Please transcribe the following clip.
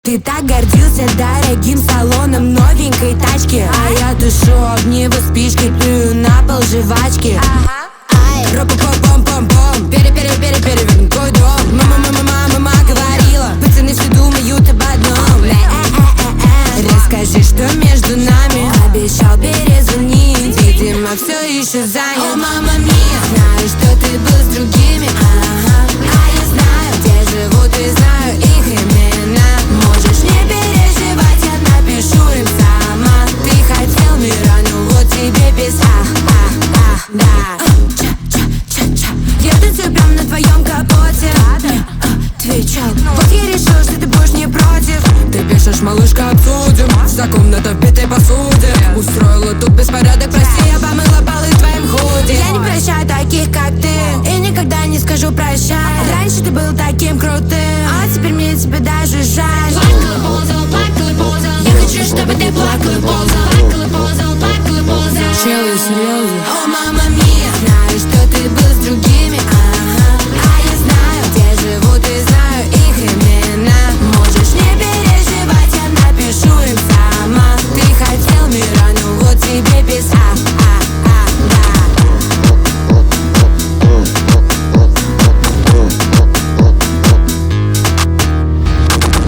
Ты так гордился дорогим салоном новенькой тачки, а я тушу об него спички, плюю на пол жвачки. Ропа-пом-пом-пом-пом, переверни твой дом. Мама говорила, пацаны все думают об одном. Расскажи, что между нами. Обещал перезвонить, видимо, все еще занят. О, мама мия, знаю, что ты был с другими. А я знаю, где живут и знаю их имена. Можешь не переживать, я напишу им сама. Ты хотел мира, ну вот тебе без да. Я танцую прям на твоем капоте. Отвечал, вот я решил, что ты будешь не против. Ты пишешь, малышка, обсудим. Вся комната